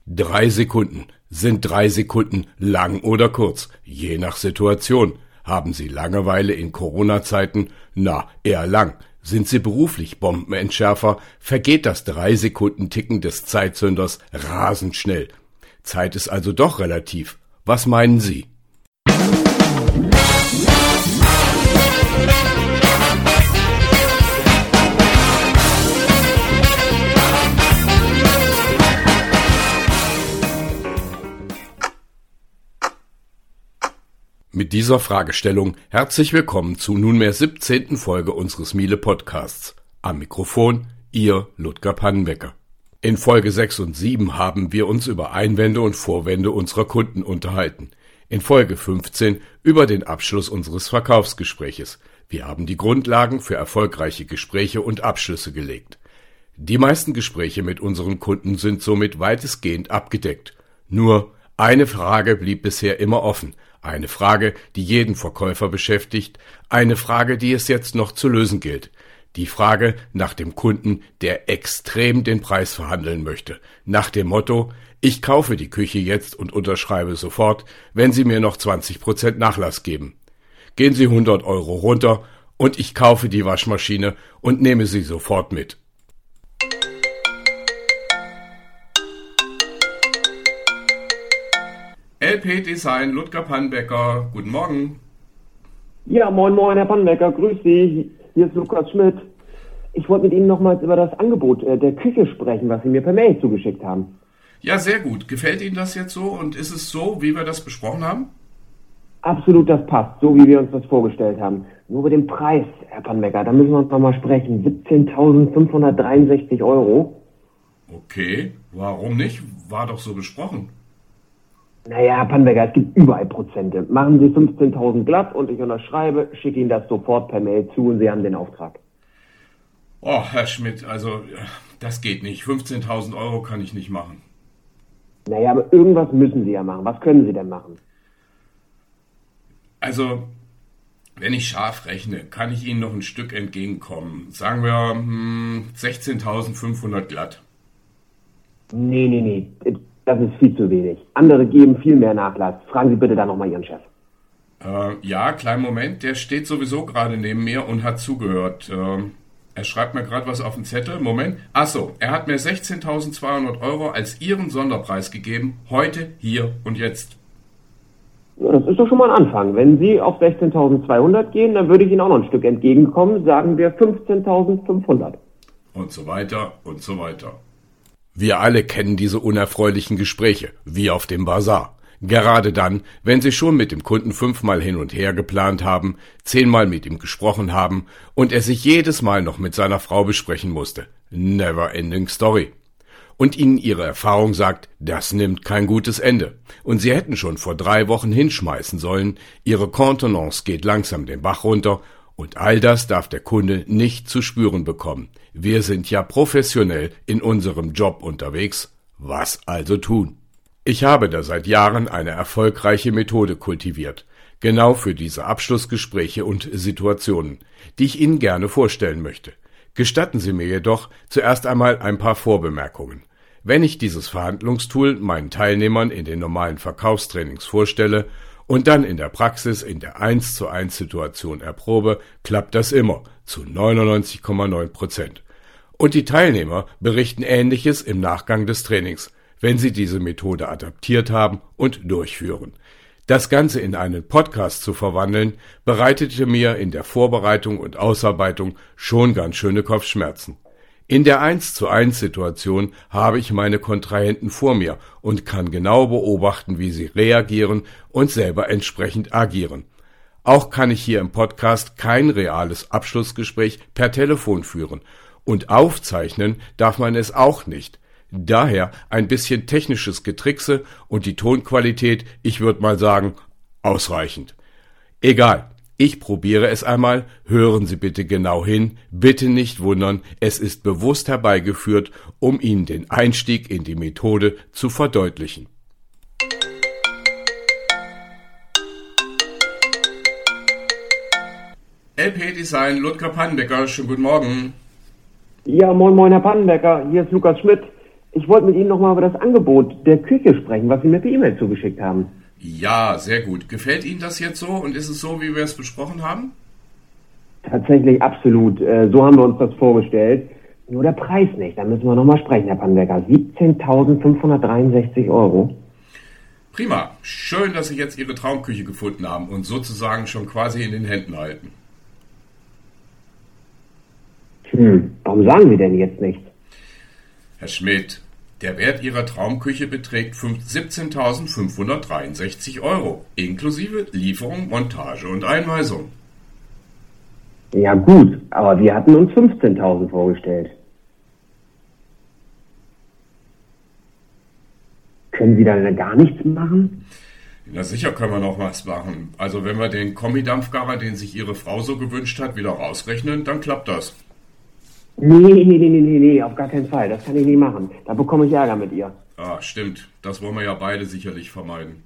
3 Sekunden. Sind 3 Sekunden lang oder kurz? Je nach Situation. Haben Sie Langeweile in Corona-Zeiten? Na, eher lang. Sind Sie beruflich Bombenentschärfer? Vergeht das 3-Sekunden-Ticken des Zeitzünders rasend schnell. Zeit ist also doch relativ. Was meinen Sie? Mit dieser Fragestellung herzlich willkommen zur nunmehr 17. Folge unseres Miele-Podcasts. Am Mikrofon Ihr Ludger Pannenbecker. In Folge 6 und 7 haben wir uns über Einwände und Vorwände unserer Kunden unterhalten. In Folge 15 über den Abschluss unseres Verkaufsgespräches. Wir haben die Grundlagen für erfolgreiche Gespräche und Abschlüsse gelegt. Die meisten Gespräche mit unseren Kunden sind somit weitestgehend abgedeckt. Nur eine Frage blieb bisher immer offen. Eine Frage, die jeden Verkäufer beschäftigt, eine Frage, die es jetzt noch zu lösen gilt. Die Frage nach dem Kunden, der extrem den Preis verhandeln möchte. Nach dem Motto, ich kaufe die Küche jetzt und unterschreibe sofort, wenn Sie mir noch 20% Nachlass geben. Gehen Sie 100 Euro runter und ich kaufe die Waschmaschine und nehme sie sofort mit. LP Design, Ludger Pannenbecker, guten Morgen. Ja, moin moin, Herr Pannenbecker, grüß Sie, hier ist Lukas Schmidt. Ich wollte mit Ihnen nochmals über das Angebot der Küche sprechen, was Sie mir per Mail zugeschickt haben. Ja, sehr gut. Gefällt Ihnen das jetzt so und ist es so, wie wir das besprochen haben? Absolut, das passt, so wie wir uns das vorgestellt haben. Nur über den Preis, Herr Pannenbecker, da müssen wir uns nochmal sprechen. 17.563 Euro. Okay, warum nicht? War doch so besprochen. Naja, Herr Pannenbecker, es gibt überall Prozente. Machen Sie 15.000 glatt und ich unterschreibe, schicke Ihnen das sofort per Mail zu und Sie haben den Auftrag. Oh, Herr Schmidt, also das geht nicht. 15.000 Euro kann ich nicht machen. Naja, aber irgendwas müssen Sie ja machen. Was können Sie denn machen? Also, wenn ich scharf rechne, kann ich Ihnen noch ein Stück entgegenkommen. Sagen wir 16.500 glatt. Nee. Das ist viel zu wenig. Andere geben viel mehr Nachlass. Fragen Sie bitte da nochmal Ihren Chef. Ja, kleinen Moment. Der steht sowieso gerade neben mir und hat zugehört. Er schreibt mir gerade was auf den Zettel. Moment. Achso, er hat mir 16.200 Euro als Ihren Sonderpreis gegeben. Heute, hier und jetzt. Ja, das ist doch schon mal ein Anfang. Wenn Sie auf 16.200 gehen, dann würde ich Ihnen auch noch ein Stück entgegenkommen. Sagen wir 15.500. Und so weiter und so weiter. Wir alle kennen diese unerfreulichen Gespräche, wie auf dem Basar. Gerade dann, wenn Sie schon mit dem Kunden 5-mal hin und her geplant haben, 10-mal mit ihm gesprochen haben und er sich jedes Mal noch mit seiner Frau besprechen musste. Never ending story. Und Ihnen Ihre Erfahrung sagt, das nimmt kein gutes Ende. Und Sie hätten schon vor 3 Wochen hinschmeißen sollen, Ihre Kontenance geht langsam den Bach runter und all das darf der Kunde nicht zu spüren bekommen. Wir sind ja professionell in unserem Job unterwegs. Was also tun? Ich habe da seit Jahren eine erfolgreiche Methode kultiviert. Genau für diese Abschlussgespräche und Situationen, die ich Ihnen gerne vorstellen möchte. Gestatten Sie mir jedoch zuerst einmal ein paar Vorbemerkungen. Wenn ich dieses Verhandlungstool meinen Teilnehmern in den normalen Verkaufstrainings vorstelle und dann in der Praxis in der 1:1 Situation erprobe, klappt das immer, zu 99,9%. Und die Teilnehmer berichten Ähnliches im Nachgang des Trainings, wenn sie diese Methode adaptiert haben und durchführen. Das Ganze in einen Podcast zu verwandeln, bereitete mir in der Vorbereitung und Ausarbeitung schon ganz schöne Kopfschmerzen. In der 1:1 Situation habe ich meine Kontrahenten vor mir und kann genau beobachten, wie sie reagieren und selber entsprechend agieren. Auch kann ich hier im Podcast kein reales Abschlussgespräch per Telefon führen und aufzeichnen darf man es auch nicht. Daher ein bisschen technisches Getrickse und die Tonqualität, ich würde mal sagen, ausreichend. Egal. Ich probiere es einmal, hören Sie bitte genau hin, bitte nicht wundern, es ist bewusst herbeigeführt, um Ihnen den Einstieg in die Methode zu verdeutlichen. LP Design, Ludger Pannenbecker, schönen guten Morgen. Ja, moin moin Herr Pannenbecker, hier ist Lukas Schmidt. Ich wollte mit Ihnen nochmal über das Angebot der Küche sprechen, was Sie mir per E-Mail zugeschickt haben. Ja, sehr gut. Gefällt Ihnen das jetzt so und ist es so, wie wir es besprochen haben? Tatsächlich absolut. So haben wir uns das vorgestellt. Nur der Preis nicht. Da müssen wir nochmal sprechen, Herr Pannenbecker. 17.563 Euro. Prima. Schön, dass Sie jetzt Ihre Traumküche gefunden haben und sozusagen schon quasi in den Händen halten. Warum sagen Sie denn jetzt nichts? Herr Schmidt, der Wert Ihrer Traumküche beträgt 17.563 Euro, inklusive Lieferung, Montage und Einweisung. Ja gut, aber wir hatten uns 15.000 vorgestellt. Können Sie da denn gar nichts machen? Na sicher können wir noch was machen. Also wenn wir den Kombidampfgarer, den sich Ihre Frau so gewünscht hat, wieder rausrechnen, dann klappt das. Nee, auf gar keinen Fall. Das kann ich nicht machen. Da bekomme ich Ärger mit ihr. Ah, stimmt. Das wollen wir ja beide sicherlich vermeiden.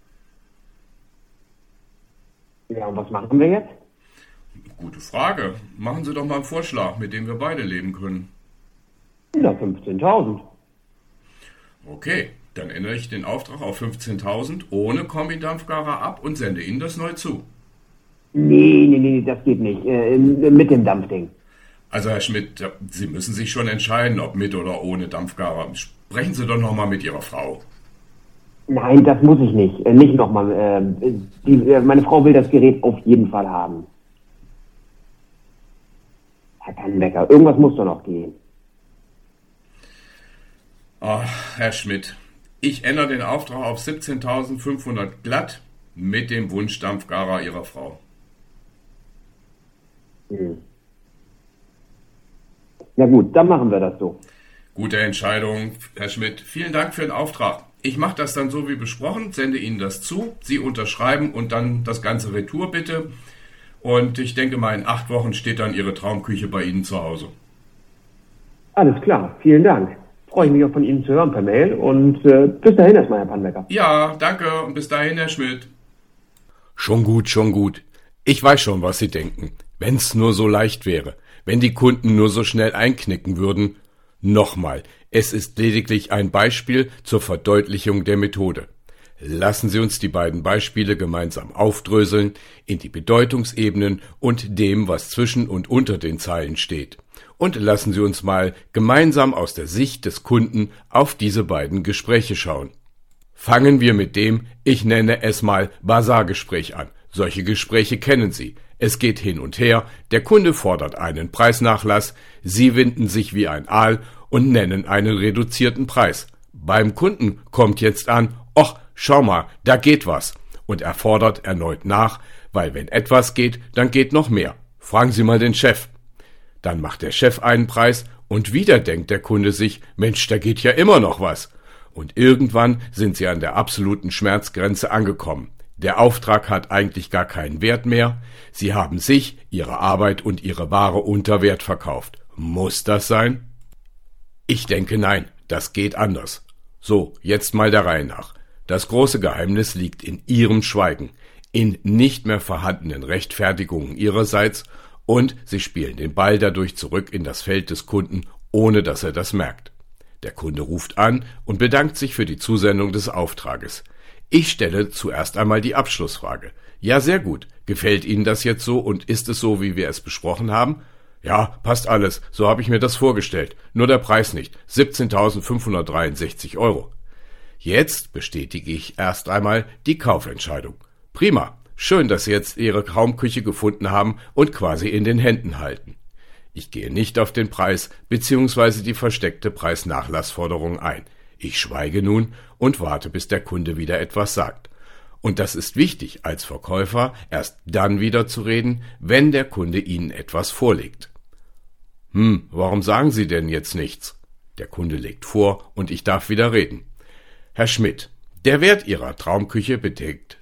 Ja, und was machen wir jetzt? Gute Frage. Machen Sie doch mal einen Vorschlag, mit dem wir beide leben können. Na, 15.000. Okay, dann ändere ich den Auftrag auf 15.000 ohne Kombidampfgarer ab und sende Ihnen das neu zu. Nee, das geht nicht. Mit dem Dampfding. Also Herr Schmidt, Sie müssen sich schon entscheiden, ob mit oder ohne Dampfgarer. Sprechen Sie doch nochmal mit Ihrer Frau. Nein, das muss ich nicht. Nicht nochmal. Meine Frau will das Gerät auf jeden Fall haben. Herr Pannenbecker, irgendwas muss doch noch gehen. Ach, Herr Schmidt, ich ändere den Auftrag auf 17.500 glatt mit dem Wunschdampfgarer Ihrer Frau. Na gut, dann machen wir das so. Gute Entscheidung, Herr Schmidt. Vielen Dank für den Auftrag. Ich mache das dann so wie besprochen, sende Ihnen das zu, Sie unterschreiben und dann das ganze Retour bitte. Und ich denke mal, in 8 Wochen steht dann Ihre Traumküche bei Ihnen zu Hause. Alles klar, vielen Dank. Freue ich mich auch von Ihnen zu hören per Mail und bis dahin erstmal, Herr Pannenbecker. Ja, danke und bis dahin, Herr Schmidt. Schon gut. Ich weiß schon, was Sie denken. Wenn's nur so leicht wäre. Wenn die Kunden nur so schnell einknicken würden. Nochmal, es ist lediglich ein Beispiel zur Verdeutlichung der Methode. Lassen Sie uns die beiden Beispiele gemeinsam aufdröseln in die Bedeutungsebenen und dem, was zwischen und unter den Zeilen steht. Und lassen Sie uns mal gemeinsam aus der Sicht des Kunden auf diese beiden Gespräche schauen. Fangen wir mit dem, ich nenne es mal Basargespräch an. Solche Gespräche kennen Sie. Es geht hin und her, der Kunde fordert einen Preisnachlass, Sie winden sich wie ein Aal und nennen einen reduzierten Preis. Beim Kunden kommt jetzt an, ach, schau mal, da geht was. Und er fordert erneut nach, weil wenn etwas geht, dann geht noch mehr. Fragen Sie mal den Chef. Dann macht der Chef einen Preis und wieder denkt der Kunde sich, Mensch, da geht ja immer noch was. Und irgendwann sind Sie an der absoluten Schmerzgrenze angekommen. Der Auftrag hat eigentlich gar keinen Wert mehr. Sie haben sich, Ihre Arbeit und Ihre Ware unter Wert verkauft. Muss das sein? Ich denke nein, das geht anders. So, jetzt mal der Reihe nach. Das große Geheimnis liegt in Ihrem Schweigen, in nicht mehr vorhandenen Rechtfertigungen Ihrerseits und Sie spielen den Ball dadurch zurück in das Feld des Kunden, ohne dass er das merkt. Der Kunde ruft an und bedankt sich für die Zusendung des Auftrages. Ich stelle zuerst einmal die Abschlussfrage. Ja, sehr gut. Gefällt Ihnen das jetzt so und ist es so, wie wir es besprochen haben? Ja, passt alles. So habe ich mir das vorgestellt. Nur der Preis nicht. 17.563 Euro. Jetzt bestätige ich erst einmal die Kaufentscheidung. Prima. Schön, dass Sie jetzt Ihre Traumküche gefunden haben und quasi in den Händen halten. Ich gehe nicht auf den Preis bzw. die versteckte Preisnachlassforderung ein. Ich schweige nun und warte, bis der Kunde wieder etwas sagt. Und das ist wichtig, als Verkäufer erst dann wieder zu reden, wenn der Kunde Ihnen etwas vorlegt. Warum sagen Sie denn jetzt nichts? Der Kunde legt vor und ich darf wieder reden. Herr Schmidt, der Wert Ihrer Traumküche beträgt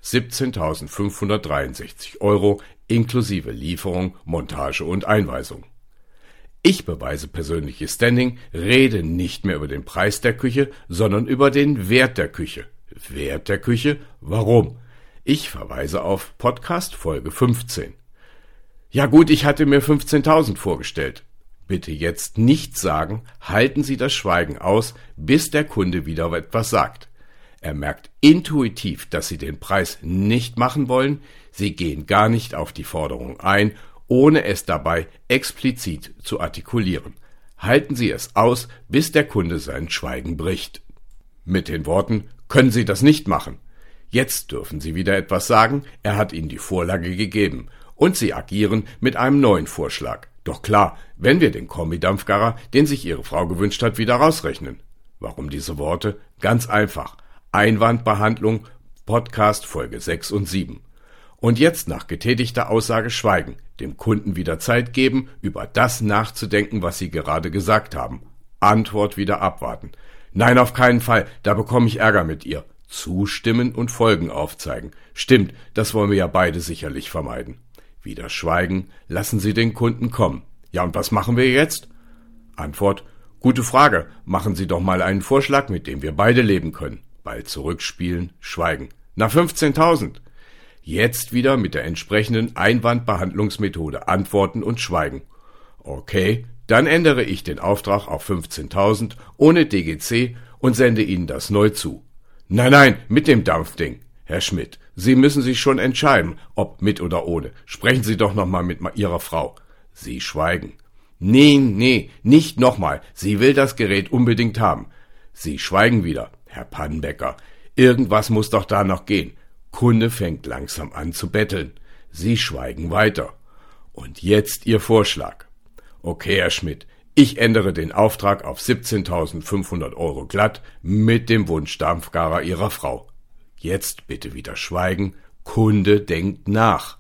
17.563 Euro inklusive Lieferung, Montage und Einweisung. Ich beweise persönliches Standing, rede nicht mehr über den Preis der Küche, sondern über den Wert der Küche. Wert der Küche? Warum? Ich verweise auf Podcast Folge 15. Ja gut, ich hatte mir 15.000 vorgestellt. Bitte jetzt nichts sagen, halten Sie das Schweigen aus, bis der Kunde wieder etwas sagt. Er merkt intuitiv, dass Sie den Preis nicht machen wollen, Sie gehen gar nicht auf die Forderung ein, ohne es dabei explizit zu artikulieren. Halten Sie es aus, bis der Kunde sein Schweigen bricht. Mit den Worten, können Sie das nicht machen. Jetzt dürfen Sie wieder etwas sagen, er hat Ihnen die Vorlage gegeben und Sie agieren mit einem neuen Vorschlag. Doch klar, wenn wir den Kombi-Dampfgarer, den sich Ihre Frau gewünscht hat, wieder rausrechnen. Warum diese Worte? Ganz einfach. Einwandbehandlung, Podcast Folge 6 und 7. Und jetzt nach getätigter Aussage schweigen, dem Kunden wieder Zeit geben, über das nachzudenken, was Sie gerade gesagt haben. Antwort wieder abwarten. Nein, auf keinen Fall, da bekomme ich Ärger mit ihr. Zustimmen und Folgen aufzeigen. Stimmt, das wollen wir ja beide sicherlich vermeiden. Wieder schweigen, lassen Sie den Kunden kommen. Ja, und was machen wir jetzt? Antwort, gute Frage, machen Sie doch mal einen Vorschlag, mit dem wir beide leben können. Ball zurückspielen, schweigen. Na 15.000. Jetzt wieder mit der entsprechenden Einwandbehandlungsmethode antworten und schweigen. Okay, dann ändere ich den Auftrag auf 15.000 ohne DGC und sende Ihnen das neu zu. Nein, mit dem Dampfding. Herr Schmidt, Sie müssen sich schon entscheiden, ob mit oder ohne. Sprechen Sie doch nochmal mit Ihrer Frau. Sie schweigen. Nee, nicht nochmal. Sie will das Gerät unbedingt haben. Sie schweigen wieder. Herr Pannenbecker, irgendwas muss doch da noch gehen. Kunde fängt langsam an zu betteln. Sie schweigen weiter. Und jetzt Ihr Vorschlag. Okay, Herr Schmidt, ich ändere den Auftrag auf 17.500 € glatt mit dem Wunsch Dampfgarer Ihrer Frau. Jetzt bitte wieder schweigen. Kunde denkt nach.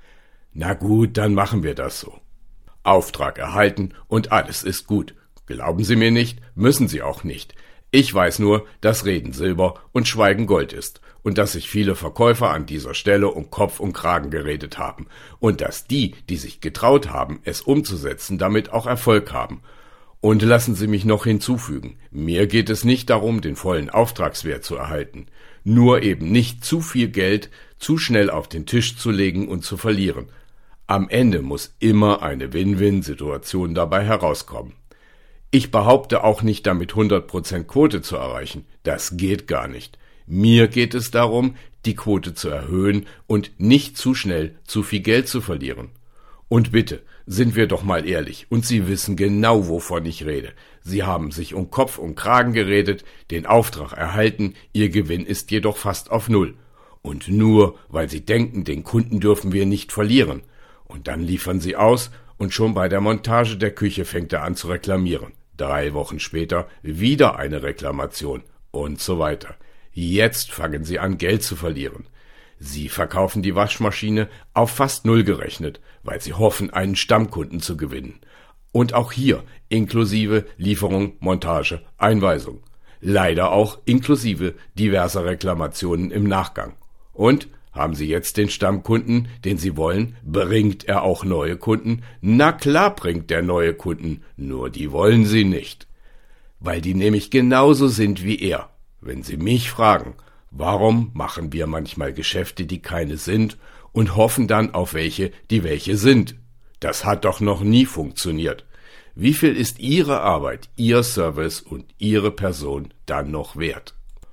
Na gut, dann machen wir das so. Auftrag erhalten und alles ist gut. Glauben Sie mir nicht, müssen Sie auch nicht. Ich weiß nur, dass Reden Silber und Schweigen Gold ist und dass sich viele Verkäufer an dieser Stelle um Kopf und Kragen geredet haben und dass die sich getraut haben, es umzusetzen, damit auch Erfolg haben. Und lassen Sie mich noch hinzufügen, mir geht es nicht darum, den vollen Auftragswert zu erhalten, nur eben nicht zu viel Geld zu schnell auf den Tisch zu legen und zu verlieren. Am Ende muss immer eine Win-Win-Situation dabei herauskommen. Ich behaupte auch nicht damit 100% Quote zu erreichen, das geht gar nicht. Mir geht es darum, die Quote zu erhöhen und nicht zu schnell zu viel Geld zu verlieren. Und bitte, sind wir doch mal ehrlich, und Sie wissen genau, wovon ich rede. Sie haben sich um Kopf und Kragen geredet, den Auftrag erhalten, Ihr Gewinn ist jedoch fast auf Null. Und nur, weil Sie denken, den Kunden dürfen wir nicht verlieren. Und dann liefern Sie aus, und schon bei der Montage der Küche fängt er an zu reklamieren. 3 Wochen später wieder eine Reklamation und so weiter. Jetzt fangen Sie an, Geld zu verlieren. Sie verkaufen die Waschmaschine auf fast null gerechnet, weil Sie hoffen, einen Stammkunden zu gewinnen. Und auch hier inklusive Lieferung, Montage, Einweisung. Leider auch inklusive diverser Reklamationen im Nachgang. Und haben Sie jetzt den Stammkunden, den Sie wollen? Bringt er auch neue Kunden? Na klar bringt er neue Kunden, nur die wollen Sie nicht. Weil die nämlich genauso sind wie er. Wenn Sie mich fragen, warum machen wir manchmal Geschäfte, die keine sind, und hoffen dann auf welche, die welche sind? Das hat doch noch nie funktioniert. Wie viel ist Ihre Arbeit, Ihr Service und Ihre Person dann noch wert?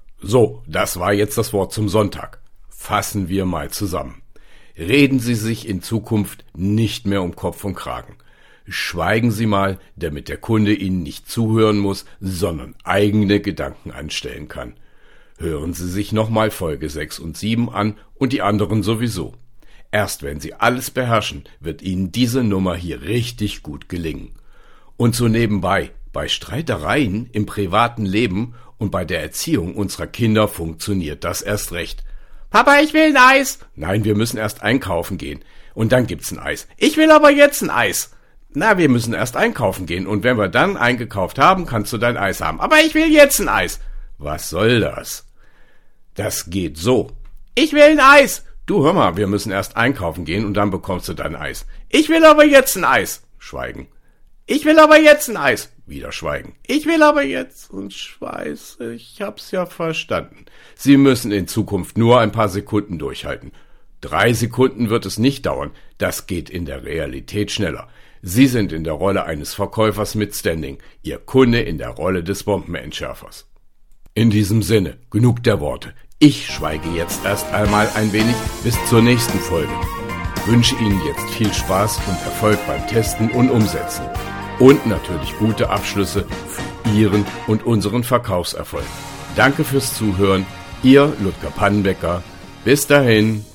So, das war jetzt das Wort zum Sonntag. Fassen wir mal zusammen. Reden Sie sich in Zukunft nicht mehr um Kopf und Kragen. Schweigen Sie mal, damit der Kunde Ihnen nicht zuhören muss, sondern eigene Gedanken anstellen kann. Hören Sie sich nochmal Folge 6 und 7 an und die anderen sowieso. Erst wenn Sie alles beherrschen, wird Ihnen diese Nummer hier richtig gut gelingen. Und so nebenbei, bei Streitereien im privaten Leben und bei der Erziehung unserer Kinder funktioniert das erst recht. Papa, ich will ein Eis. Nein, wir müssen erst einkaufen gehen. Und dann gibt's ein Eis. Ich will aber jetzt ein Eis. Na, wir müssen erst einkaufen gehen. Und wenn wir dann eingekauft haben, kannst du dein Eis haben. Aber ich will jetzt ein Eis. Was soll das? Das geht so. Ich will ein Eis. Du, hör mal, wir müssen erst einkaufen gehen und dann bekommst du dein Eis. Ich will aber jetzt ein Eis. Schweigen. Ich will aber jetzt ein Eis. Wieder schweigen. Ich will aber jetzt und Schweiße. Ich hab's ja verstanden. Sie müssen in Zukunft nur ein paar Sekunden durchhalten. 3 Sekunden wird es nicht dauern. Das geht in der Realität schneller. Sie sind in der Rolle eines Verkäufers mit Standing, Ihr Kunde in der Rolle des Bombenentschärfers. In diesem Sinne, genug der Worte. Ich schweige jetzt erst einmal ein wenig bis zur nächsten Folge. Wünsche Ihnen jetzt viel Spaß und Erfolg beim Testen und Umsetzen. Und natürlich gute Abschlüsse für Ihren und unseren Verkaufserfolg. Danke fürs Zuhören. Ihr Ludger Pannenbecker. Bis dahin.